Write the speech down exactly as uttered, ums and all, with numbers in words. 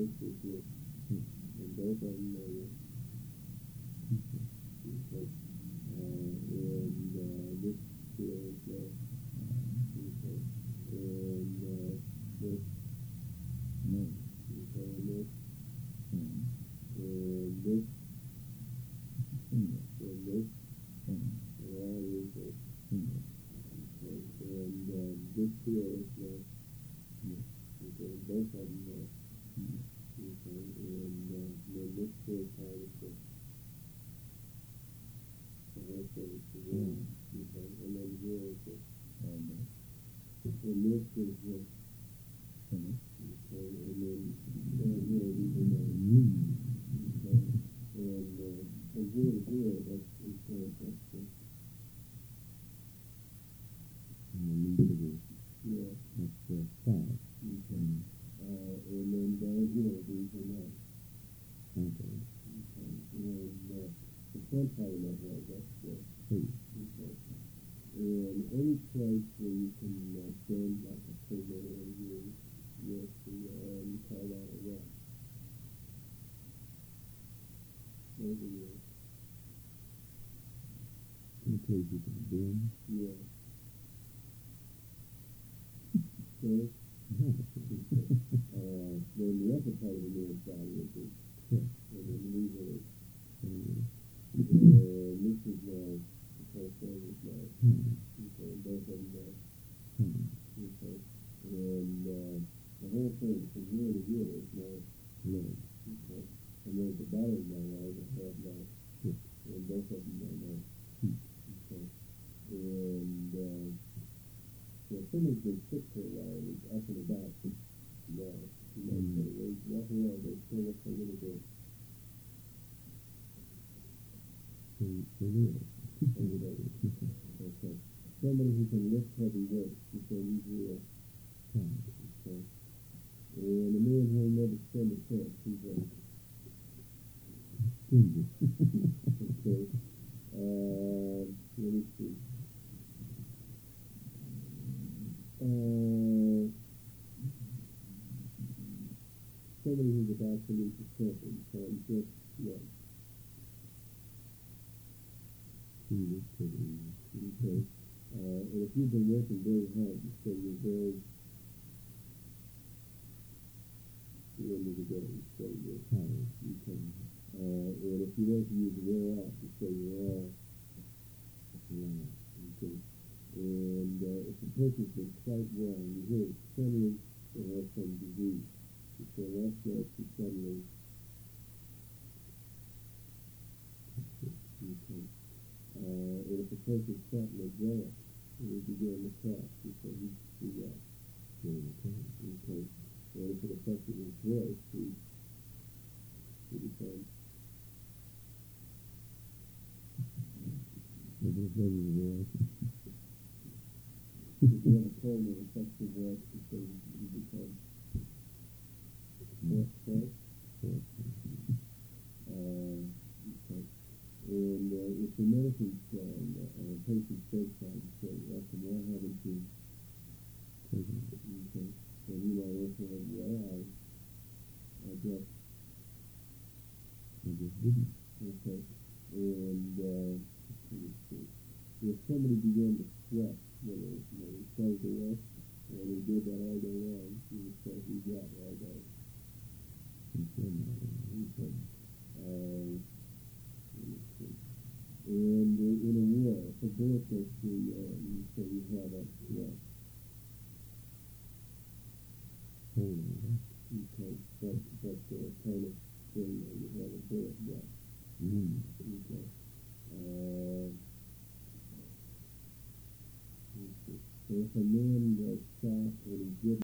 this is this. And both of them are this. Okay. Uh, and uh, this here is this. Okay. And uh, this. No. Okay. And this. Hmm. And this. Finger. And this. Hmm. And all these this. Finger. Okay. And uh, this here is this. Yes. Okay. Both of them this. Hmm. Okay. And uh, then this here part is this. So that's what it's the Hmm. Okay. And then here is this. And uh, And this is this. finger. Okay. And then down here these are those. Hmm. Okay. And uh, from here to here, that's okay. That's this. And then these are the, Yeah. that's the five. Okay. Hmm. Uh, and then down here, these are nine. Okay. Okay. And uh, the front part of my head, that's this. Three. Okay. And any place where you can uh, bend like a finger or you with the arm, you call that a rest. Those are yours. Any place you can bend. Yeah. Okay. Uh, then the upper part of the man's body is this. Yes. And then these are this. Hmm. And this is now, the whole thing is now. Hmm. Okay. Both of them now. Hmm. Okay. And uh, the whole thing from here to here is now. Leg. Okay. And then at the bottom of my leg, I have now. Hip. And both of them are now. Feet. Okay. And uh, so someone's been sick for a while, and it's up and about now. You know, Mm. so they walk around, they still look a little bit So, so there. over there. Okay. Somebody who can lift heavy weights, you say he's real. Time. Okay. And a man who will never spend a cent, he's real. Stingy. Okay. Uh, let me see. Uh, somebody who's about to lose his temper, you call him just one. Two. Three. Okay. Uh, and if you've been working very hard, you say you're very, the end of the day, you say you're Tired. okay. Uh, and if you don't use wear out, you say you're all Long. okay. And uh, if the person's been quite well, and you hear it suddenly they have some disease, you say last night she suddenly, okay. Uh, and if the person's fat in the jaw, and you begin to cough, you say he's too well. Very tired. Okay. And if it affected his voice, he, he becomes, It is very reward. if you have a cold and it affects your voice, you say he becomes hoarse, hoarse. Uh, okay. And uh, if the medicine's on uh, a patient's bedside, you say, welcome, why haven't you? Taking. Okay. And you might also have, well, I, I just, I just didn't. okay. And, uh, let me see. If somebody began to sweat when they, when they closed their eyes, and he did that all day long, you would say he got all day. Okay. Uh, let me see. And uh, in a war, if a bullet goes through your arm, you say you have a sweat. Holding it. Okay. But, but uh, kind of thing where you have a bullet breath. Mm. Okay. Uh, let's see. So if a man was shot and he did